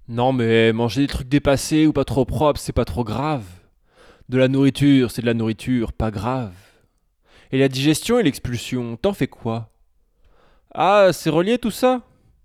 Non mais manger des trucs dépassés ou pas trop propres, c'est pas trop grave. De la nourriture, c'est de la nourriture, pas grave. Et la digestion et l'expulsion, t'en fais quoi? Ah, c'est relié tout ça?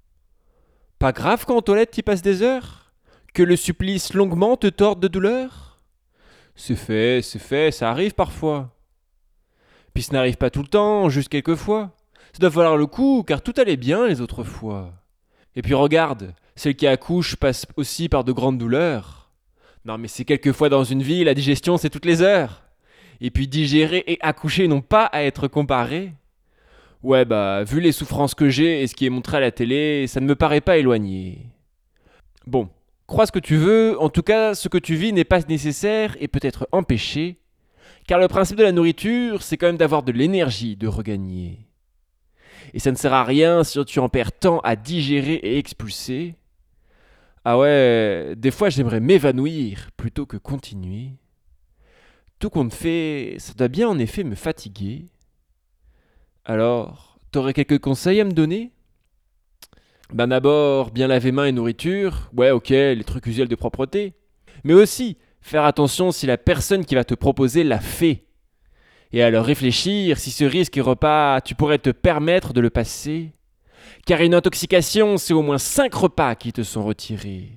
Pas grave quand aux toilettes t'y passes des heures? Que le supplice longuement te torde de douleur? C'est fait, ça arrive parfois. Puis ça n'arrive pas tout le temps, juste quelques fois. Ça doit valoir le coup, car tout allait bien les autres fois. Et puis regarde, celle qui accouche passe aussi par de grandes douleurs. Non mais c'est quelques fois dans une vie, la digestion c'est toutes les heures. Et puis digérer et accoucher n'ont pas à être comparés. Ouais bah, vu les souffrances que j'ai et ce qui est montré à la télé, ça ne me paraît pas éloigné. Bon, crois ce que tu veux, en tout cas ce que tu vis n'est pas nécessaire et peut être empêché, car le principe de la nourriture c'est quand même d'avoir de l'énergie de regagner. Et ça ne sert à rien si tu en perds tant à digérer et expulser. Ah ouais, des fois j'aimerais m'évanouir plutôt que continuer. Tout compte fait, ça doit bien en effet me fatiguer. Alors, t'aurais quelques conseils à me donner? Ben d'abord, bien laver mains et nourriture, ouais ok, les trucs usuels de propreté. Mais aussi, faire attention si la personne qui va te proposer l'a fait. Et alors réfléchir si ce risque et repas, tu pourrais te permettre de le passer. Car une intoxication, c'est au moins 5 repas qui te sont retirés.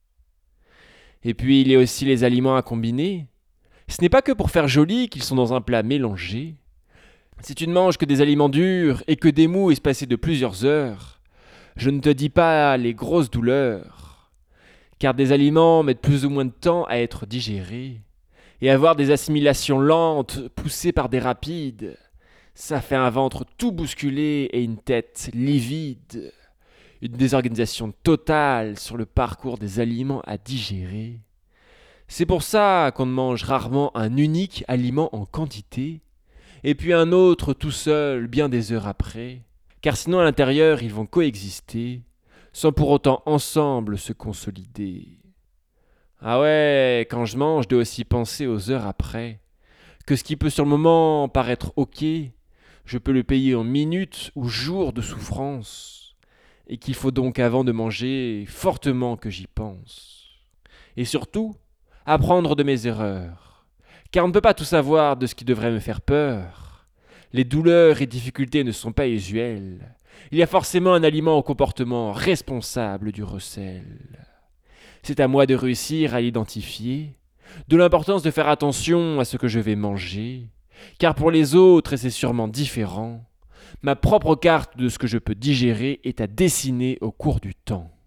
Et puis il y a aussi les aliments à combiner. Ce n'est pas que pour faire joli qu'ils sont dans un plat mélangé. Si tu ne manges que des aliments durs et que des mous espacés de plusieurs heures, je ne te dis pas les grosses douleurs, car des aliments mettent plus ou moins de temps à être digérés, et avoir des assimilations lentes poussées par des rapides, ça fait un ventre tout bousculé et une tête livide, une désorganisation totale sur le parcours des aliments à digérer. C'est pour ça qu'on ne mange rarement un unique aliment en quantité, et puis un autre tout seul bien des heures après, car sinon à l'intérieur ils vont coexister, sans pour autant ensemble se consolider. Ah ouais, quand je mange, je dois aussi penser aux heures après, que ce qui peut sur le moment paraître ok, je peux le payer en minutes ou jours de souffrance, et qu'il faut donc avant de manger fortement que j'y pense. Et surtout, apprendre de mes erreurs, car on ne peut pas tout savoir de ce qui devrait me faire peur. Les douleurs et difficultés ne sont pas usuelles. Il y a forcément un aliment au comportement responsable du recel. C'est à moi de réussir à l'identifier, de l'importance de faire attention à ce que je vais manger, car pour les autres, et c'est sûrement différent, ma propre carte de ce que je peux digérer est à dessiner au cours du temps.